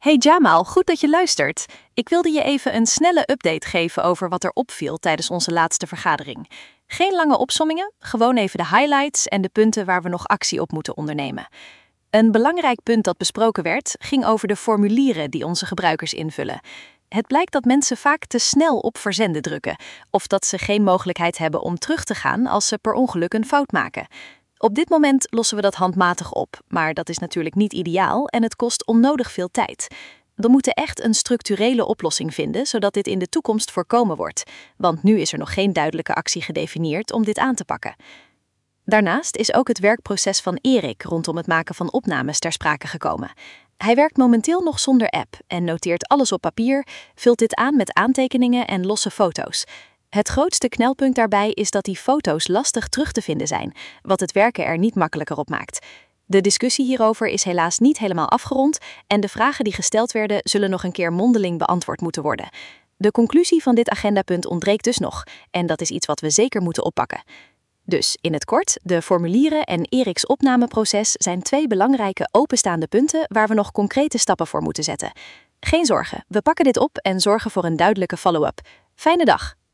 Hey Jamal, goed dat je luistert. Ik wilde je even een snelle update geven over wat er opviel tijdens onze laatste vergadering. Geen lange opsommingen, gewoon even de highlights en de punten waar we nog actie op moeten ondernemen. Een belangrijk punt dat besproken werd, ging over de formulieren die onze gebruikers invullen. Het blijkt dat mensen vaak te snel op verzenden drukken, of dat ze geen mogelijkheid hebben om terug te gaan als ze per ongeluk een fout maken. Op dit moment lossen we dat handmatig op, maar dat is natuurlijk niet ideaal en het kost onnodig veel tijd. We moeten echt een structurele oplossing vinden, zodat dit in de toekomst voorkomen wordt, want nu is er nog geen duidelijke actie gedefinieerd om dit aan te pakken. Daarnaast is ook het werkproces van Erik rondom het maken van opnames ter sprake gekomen. Hij werkt momenteel nog zonder app en noteert alles op papier, vult dit aan met aantekeningen en losse foto's. Het grootste knelpunt daarbij is dat die foto's lastig terug te vinden zijn, wat het werken er niet makkelijker op maakt. De discussie hierover is helaas niet helemaal afgerond en de vragen die gesteld werden zullen nog een keer mondeling beantwoord moeten worden. De conclusie van dit agendapunt ontbreekt dus nog en dat is iets wat we zeker moeten oppakken. Dus in het kort, de formulieren en Eriks opnameproces zijn twee belangrijke openstaande punten waar we nog concrete stappen voor moeten zetten. Geen zorgen, we pakken dit op en zorgen voor een duidelijke follow-up. Fijne dag!